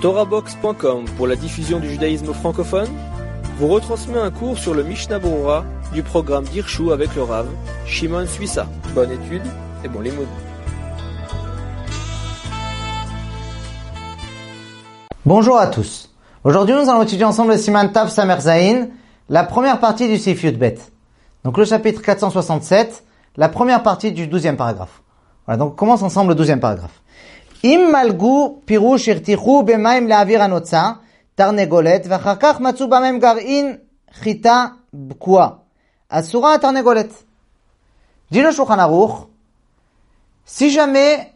TorahBox.com pour la diffusion du judaïsme francophone vous retransmet un cours sur le Mishnah Berurah du programme d'Irshu avec le Rav Shimon Suissa. Bonne étude et bon limoud. Bonjour à tous. Aujourd'hui, nous allons étudier ensemble le Siman Tav Samer Zayin, la première partie du Seif Yud Bet. Donc le chapitre 467, la première partie du 12e paragraphe. Voilà, donc on commence ensemble le 12e paragraphe. Im malgu pirush irtichu b'mayim le'avir hanotza tarnegolet v'achar kach matzu b'mayim gar'in chita bkua asura tarnegolet. Dit le Shulchan Aruch, si jamais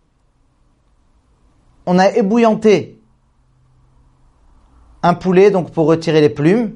on a ébouillanté un poulet donc pour retirer les plumes,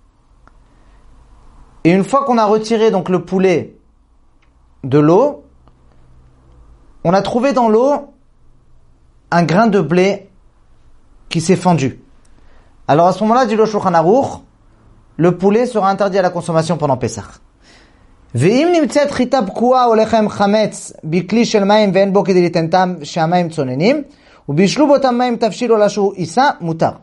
et une fois qu'on a retiré donc le poulet de l'eau, on a trouvé dans l'eau un grain de blé qui s'est fendu. Alors à ce moment-là, dit le Shulchan Aruch, le poulet sera interdit à la consommation pendant Pessah. Ve'im nimtzet chita bkua o lechem chametz bikli shel mayim ve'en bo kedei litentam she'amayim tzonenim ubishlu botam mayim tafshil o lashu isa mutar.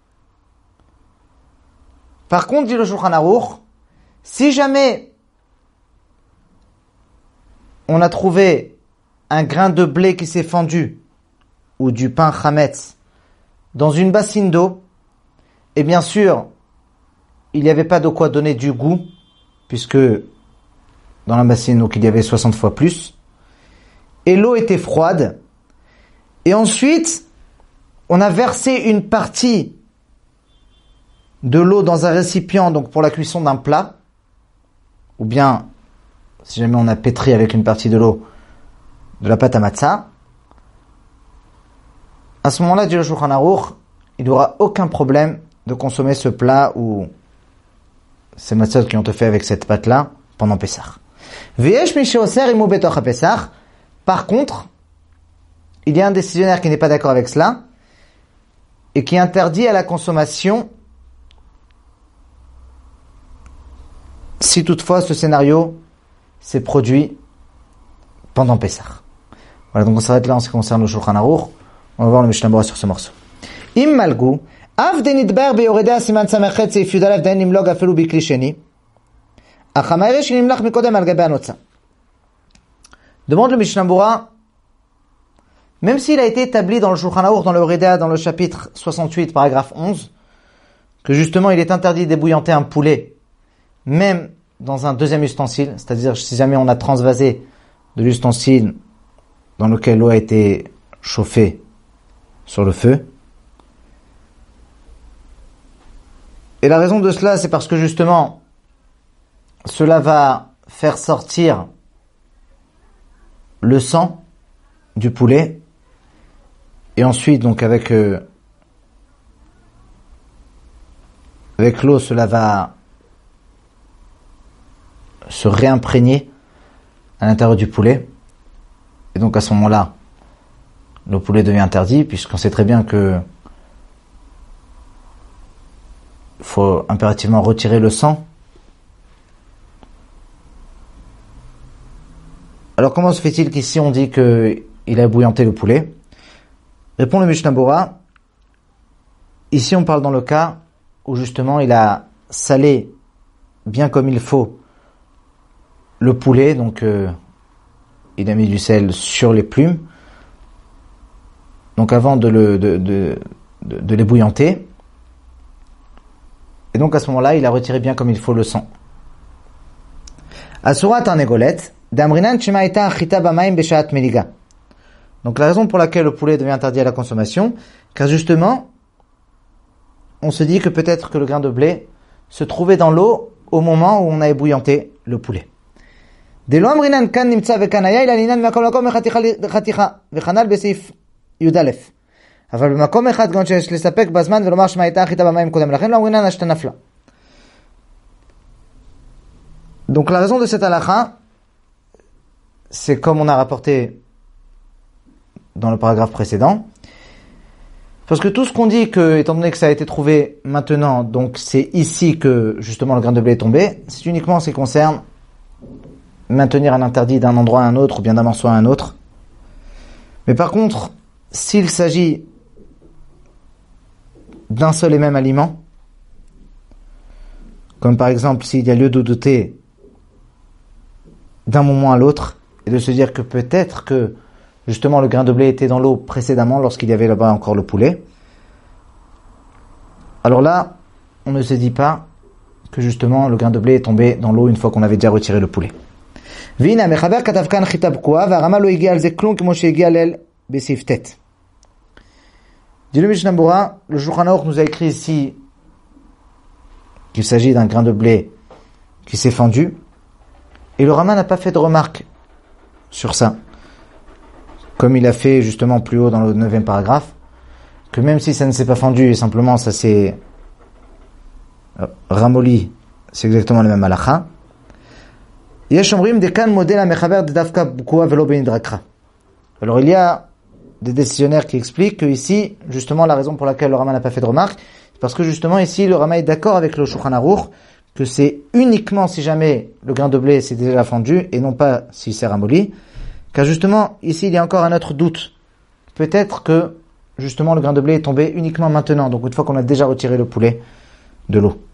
Par contre, dit le Shulchan Aruch, si jamais on a trouvé un grain de blé qui s'est fendu ou du pain chametz dans une bassine d'eau, et bien sûr, il n'y avait pas de quoi donner du goût, puisque dans la bassine, donc, il y avait 60 fois plus, et l'eau était froide, et ensuite, on a versé une partie de l'eau dans un récipient, donc pour la cuisson d'un plat, ou bien, si jamais on a pétri avec une partie de l'eau, de la pâte à matzah, à ce moment-là, dit le Shulchan Aruch, il n'y aura aucun problème de consommer ce plat ou ces matzot qui ont été faits avec cette pâte-là pendant Pessah. V'yesh mi she'oser imu betoch ha-Pessah. Par contre, il y a un décisionnaire qui n'est pas d'accord avec cela et qui interdit à la consommation si toutefois ce scénario s'est produit pendant Pessah. Voilà, donc on s'arrête là en ce qui concerne le Shulchan Aruch. On va voir le Mishnah Berurah sur ce morceau. Im malgu, av denidbar beyoreda siman samachet seif yudalev den nimlog afelu bikli sheni, achamayre shenimlach mikodem al gabe hanotza. Demande le Mishnah Berurah, même s'il a été établi dans le Shulchan Aruch, dans le Yoreda, dans le chapitre 68, paragraphe 11, que justement il est interdit d'ébouillanter un poulet, même dans un deuxième ustensile, c'est-à-dire si jamais on a transvasé de l'ustensile dans lequel l'eau a été chauffée sur le feu. Et la raison de cela, c'est parce que justement, cela va faire sortir le sang du poulet, et ensuite, donc avec l'eau, cela va se réimprégner à l'intérieur du poulet, et donc à ce moment-là, le poulet devient interdit, puisqu'on sait très bien que il faut impérativement retirer le sang. Alors comment se fait-il qu'ici on dit qu'il a ébouillanté le poulet? Répond le Mishnah Berurah, ici on parle dans le cas où justement il a salé bien comme il faut le poulet, donc il a mis du sel sur les plumes, donc avant de l'ébouillanter, et donc à ce moment-là, il a retiré bien comme il faut le sang. Asura tarnegolet, d'amrinan shemaita achita b'mayim beshat meliga. Donc la raison pour laquelle le poulet devient interdit à la consommation, car justement, on se dit que peut-être que le grain de blé se trouvait dans l'eau au moment où on a ébouillanté le poulet. Delo amrinan kan nimtza vekan haya ila linan makom makom chaticha vechanal besif yudalef. אבל במקום אחד גם שיש לספק בזמן ולומר שמה הייתה החיטה במים קודם לכן לא אומרינן השתה נפלה. Donc la raison de cette halakha, c'est comme on a rapporté dans le paragraphe précédent, parce que tout ce qu'on dit que, étant donné que ça a été trouvé maintenant, donc c'est ici que justement le grain de blé est tombé, c'est uniquement en ce qui concerne maintenir un interdit d'un endroit à un autre ou bien d'un morceau à un autre. Mais par contre, s'il s'agit d'un seul et même aliment, comme par exemple s'il y a lieu de douter d'un moment à l'autre, et de se dire que peut-être que justement le grain de blé était dans l'eau précédemment lorsqu'il y avait là-bas encore le poulet, alors là, on ne se dit pas que justement le grain de blé est tombé dans l'eau une fois qu'on avait déjà retiré le poulet. Vina mechaber katav kan chitab koa והרמה לא הגיע על זה כלום כמו שהגיע לאל בסעיף ט'. Dit le Mishnah Berurah, le Shulchan Aruch nous a écrit ici qu'il s'agit d'un grain de blé qui s'est fendu, et le Rama n'a pas fait de remarque sur ça, comme il a fait justement plus haut dans le 9e paragraphe, que même si ça ne s'est pas fendu et simplement ça s'est ramolli, c'est exactement le même halakha. Alors il y a des décisionnaires qui expliquent que ici, justement, la raison pour laquelle le Rama n'a pas fait de remarque, c'est parce que justement ici, le Rama est d'accord avec le Shulchan Aruch que c'est uniquement si jamais le grain de blé s'est déjà fendu et non pas si c'est ramolli, car justement ici il y a encore un autre doute. Peut-être que justement le grain de blé est tombé uniquement maintenant, donc une fois qu'on a déjà retiré le poulet de l'eau.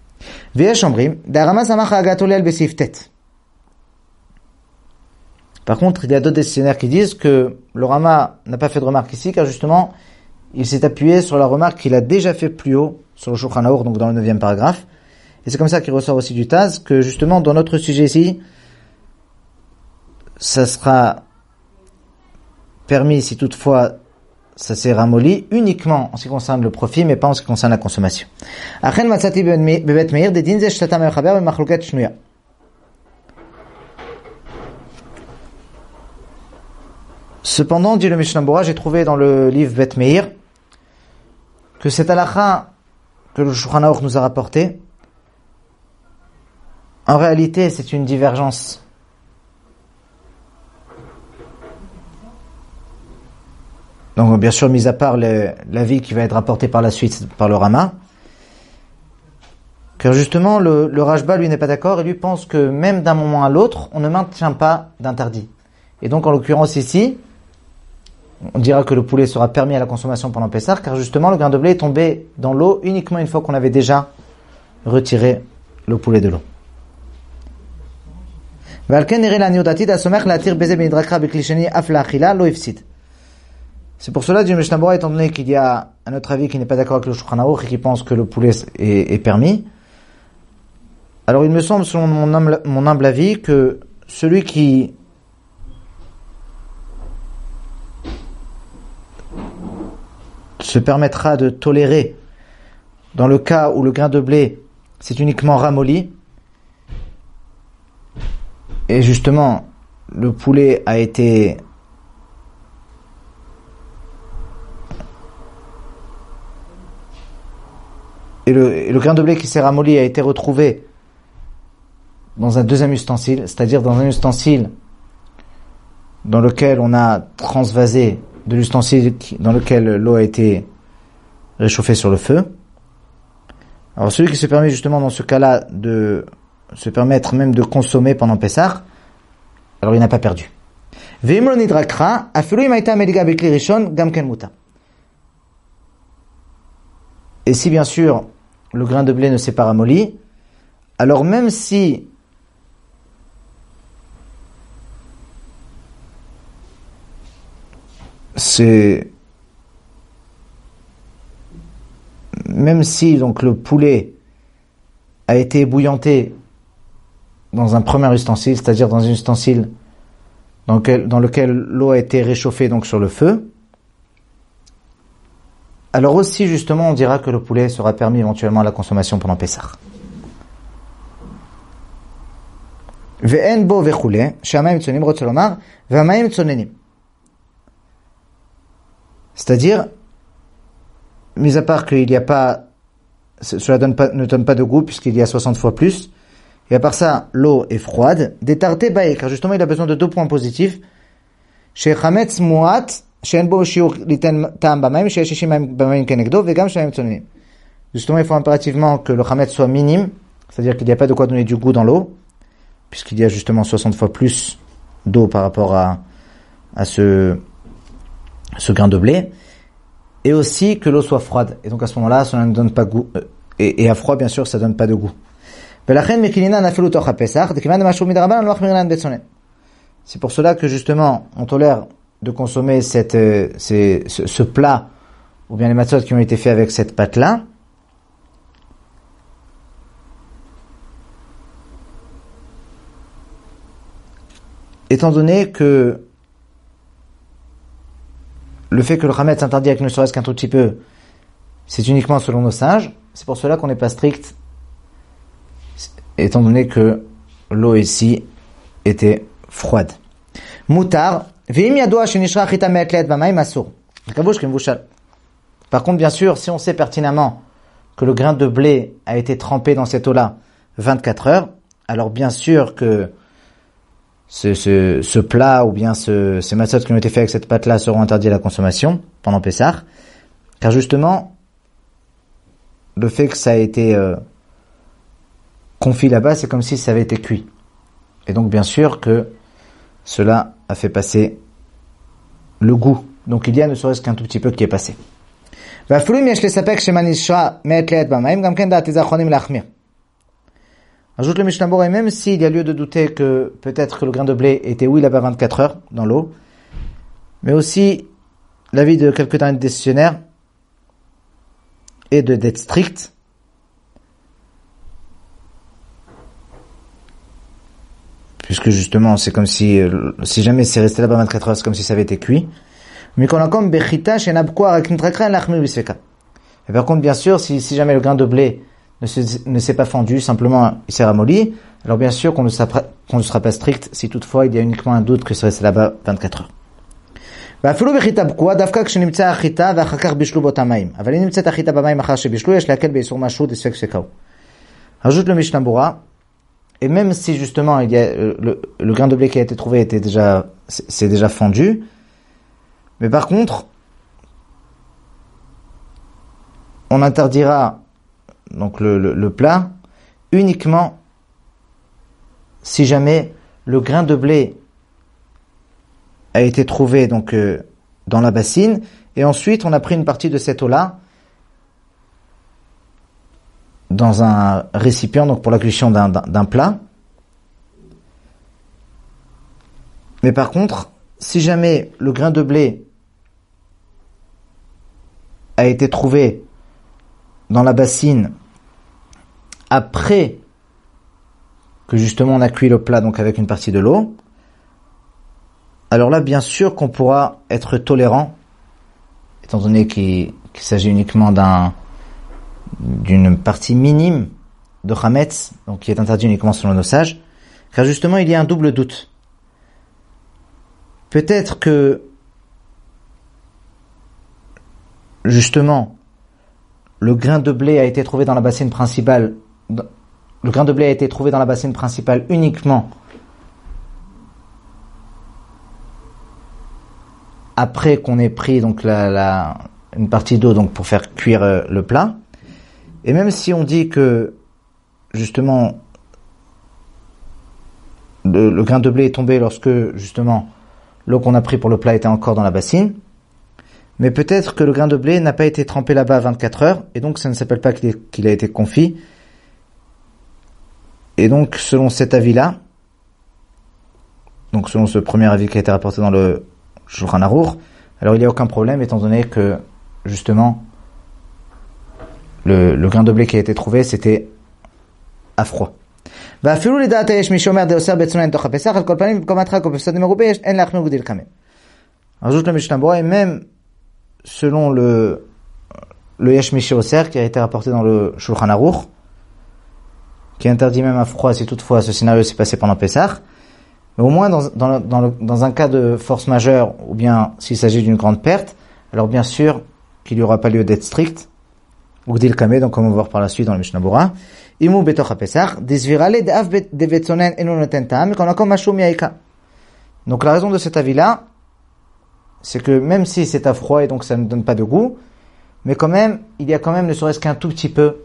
Par contre, il y a d'autres décisionnaires qui disent que le Rama n'a pas fait de remarque ici, car justement, il s'est appuyé sur la remarque qu'il a déjà fait plus haut sur le Shulchan Aruch, donc dans le 9e paragraphe. Et c'est comme ça qu'il ressort aussi du Taz, que justement, dans notre sujet ici, ça sera permis si toutefois ça s'est ramolli, uniquement en ce qui concerne le profit, mais pas en ce qui concerne la consommation. Cependant, dit le Mishnah Berurah, j'ai trouvé dans le livre Bet Meir que cet halakha que le Shulchan Aruch nous a rapporté, en réalité, c'est une divergence. Donc, bien sûr, mis à part l'avis qui va être rapporté par la suite par le Rama, car justement, le Rashba, lui, n'est pas d'accord et lui pense que même d'un moment à l'autre, on ne maintient pas d'interdit. Et donc, en l'occurrence ici, on dira que le poulet sera permis à la consommation pendant Pessah, car justement, le grain de blé est tombé dans l'eau uniquement une fois qu'on avait déjà retiré le poulet de l'eau. C'est pour cela, dit le Mishnah Berurah, étant donné qu'il y a un autre avis qui n'est pas d'accord avec le Shulchan Aruch et qui pense que le poulet est permis, alors il me semble, selon mon humble avis, que celui qui se permettra de tolérer dans le cas où le grain de blé c'est uniquement ramolli et justement le poulet a été et le grain de blé qui s'est ramolli a été retrouvé dans un deuxième ustensile, c'est-à-dire dans un ustensile dans lequel on a transvasé de l'ustensile dans lequel l'eau a été réchauffée sur le feu. Alors celui qui se permet justement dans ce cas-là de se permettre même de consommer pendant Pessah, alors il n'a pas perdu. Et si bien sûr le grain de blé ne s'est pas ramolli, alors même si donc le poulet a été ébouillanté dans un premier ustensile, c'est-à-dire dans un ustensile dans lequel l'eau a été réchauffée donc sur le feu, alors aussi justement on dira que le poulet sera permis éventuellement à la consommation pendant Pessah. Ve'en bo vechule, shamayim tzonim rotze lomar, ve'amayim tzonenim. C'est-à-dire, mis à part qu'il n'y a pas, cela ne donne pas de goût puisqu'il y a 60 fois plus, et à part ça, l'eau est froide, détarté bae, car justement il a besoin de 2 points positifs. Chez chametz muat, chez enbo shiur liten tam bamaim, chez shishim bamaim kenegdo, vegam shamayim tzonenim. Justement, il faut impérativement que le chametz soit minime, c'est-à-dire qu'il n'y a pas de quoi donner du goût dans l'eau, puisqu'il y a justement 60 fois plus d'eau par rapport à ce grain de blé. et aussi que l'eau soit froide. Et donc à ce moment-là, cela ne donne pas goût. Et à froid, bien sûr, ça donne pas de goût. C'est pour cela que justement, on tolère de consommer ce plat, ou bien les matzot qui ont été faits avec cette pâte-là, étant donné que le fait que le chametz s'interdit avec ne serait-ce qu'un tout petit peu, c'est uniquement selon nos sages. C'est pour cela qu'on n'est pas strict, étant donné que l'eau ici était froide. Moutar, par contre, bien sûr, si on sait pertinemment que le grain de blé a été trempé dans cette eau-là 24 heures, alors bien sûr que ce plat ou bien ces matzot qui ont été faits avec cette pâte-là seront interdits à la consommation pendant Pessah, car justement, le fait que ça a été confit là-bas, c'est comme si ça avait été cuit. Et donc, bien sûr que cela a fait passer le goût. Donc, il y a ne serait-ce qu'un tout petit peu qui est passé. Ajoute le Mishnah Berurah, et même s'il y a lieu de douter que peut-être que le grain de blé était oui là-bas 24 heures dans l'eau, mais aussi l'avis de quelques derniers décisionnaires est d'être strict, puisque justement c'est comme si jamais c'est resté là-bas 24 heures, c'est comme si ça avait été cuit. Mais qu'on a comme bechita chez nabkoar avec une trakra l'achmir bisfeka. Et par contre, bien sûr, si jamais le grain de blé ne s'est pas fendu, simplement il s'est ramolli, alors bien sûr qu'on ne sera pas strict si toutefois il y a uniquement un doute que c'est resté là-bas 24 heures. ואפילו בחיטה בקועה, דווקא כשנמצא החיטה ואחר כך בישלו באותה מים. אבל אם נמצאת החיטה במים אחר שבישלו, יש להקל באיסור משהו דספק ספקאו. Ajoute le Mishnah Berurah, et même si justement il y a le grain de blé qui a été trouvé c'est déjà fondu, mais par contre, on interdira donc le plat uniquement si jamais le grain de blé a été trouvé donc dans la bassine, et ensuite on a pris une partie de cette eau-là dans un récipient, donc pour la cuisson d'un plat. Mais par contre, si jamais le grain de blé a été trouvé dans la bassine après que justement on a cuit le plat, donc avec une partie de l'eau, alors là, bien sûr qu'on pourra être tolérant, étant donné qu'il s'agit uniquement d'une partie minime de chametz, donc qui est interdit uniquement selon nos sages, car justement il y a un double doute. Peut-être que justement le grain de blé a été trouvé dans la bassine principale. Le grain de blé a été trouvé dans la bassine principale uniquement après qu'on ait pris donc une partie d'eau donc pour faire cuire le plat. Et même si on dit que justement le grain de blé est tombé lorsque justement l'eau qu'on a pris pour le plat était encore dans la bassine, mais peut-être que le grain de blé n'a pas été trempé là-bas 24 heures, et donc ça ne s'appelle pas qu'il a été confit. Et donc selon cet avis-là, donc selon ce premier avis qui a été rapporté dans le Shulchan Aruch, alors il n'y a aucun problème, étant donné que justement le grain de blé qui a été trouvé c'était à froid. Ajoute le Mishnah Berurah, et même selon le Yesh Mishe Oser qui a été rapporté dans le Shulchan Aruch, qui interdit même à froid si toutefois ce scénario s'est passé pendant Pessah, mais au moins dans un cas de force majeure, ou bien s'il s'agit d'une grande perte, alors bien sûr qu'il n'y aura pas lieu d'être strict, ou Gdil Kameh, donc comme on va voir par la suite dans le Mishnah Berurah. Imu betoch ha-Pesach, disvirale d'af devetzonen enu noten ta'am, qu'on a comme mashu miaika. Donc la raison de cet avis-là, c'est que même si c'est à froid et donc ça ne donne pas de goût, mais quand même, il y a quand même ne serait-ce qu'un tout petit peu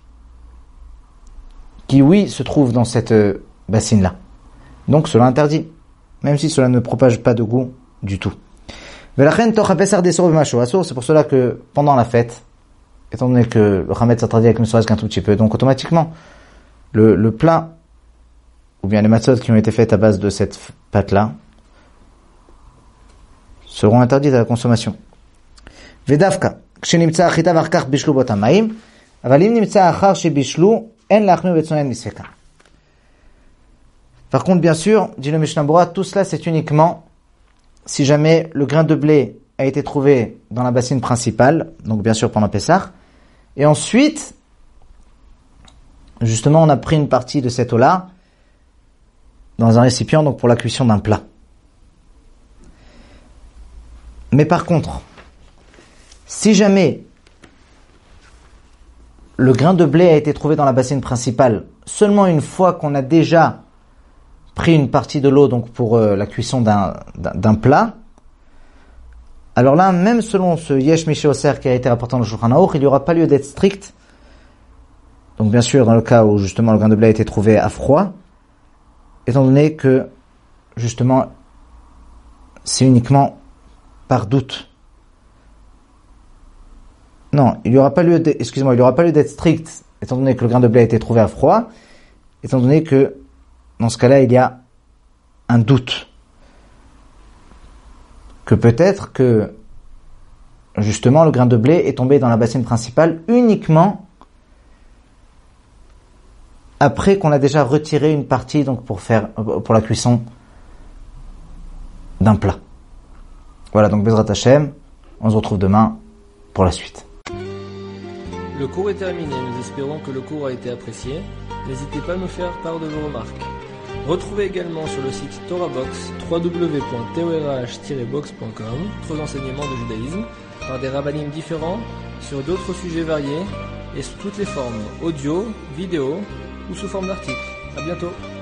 qui, oui, se trouve dans cette bassine-là. Donc cela interdit, même si cela ne propage pas de goût du tout. C'est pour cela que pendant la fête, étant donné que le Hametz s'interdit avec ne serait-ce qu'un tout petit peu, donc automatiquement, le plat, ou bien les matzot qui ont été faites à base de cette pâte-là, seront interdites à la consommation. Vedavka, כשנמצא החיטה ואחר כך בישלו באותם מים, אבל אם נמצא אחר שבישלו, אין להחמיר בצונן מספקה. Par contre, bien sûr, dit le Mishnah Berurah, tout cela c'est uniquement si jamais le grain de blé a été trouvé dans la bassine principale, donc bien sûr pendant Pessah, et ensuite, justement, on a pris une partie de cette eau-là dans un récipient, donc pour la cuisson d'un plat. Mais par contre, si jamais le grain de blé a été trouvé dans la bassine principale seulement une fois qu'on a déjà pris une partie de l'eau donc pour la cuisson d'un plat, alors là, même selon ce Yesh Miché Oser qui a été rapporté dans le Shulchan Aruch, il n'y aura pas lieu d'être strict. Donc bien sûr, dans le cas où justement le grain de blé a été trouvé à froid, étant donné que justement c'est uniquement par doute. Non, il n'y aura pas lieu d'être strict, étant donné que le grain de blé a été trouvé à froid, étant donné que, dans ce cas-là, il y a un doute. Que peut-être que, justement, le grain de blé est tombé dans la bassine principale uniquement après qu'on a déjà retiré une partie, donc pour la cuisson d'un plat. Voilà, donc Bezrat Hashem, on se retrouve demain pour la suite. Le cours est terminé, nous espérons que le cours a été apprécié. N'hésitez pas à nous faire part de vos remarques. Retrouvez également sur le site TorahBox www.torah-box.com d'autres enseignements de judaïsme par des rabbinim différents sur d'autres sujets variés et sous toutes les formes, audio, vidéo ou sous forme d'articles. À bientôt.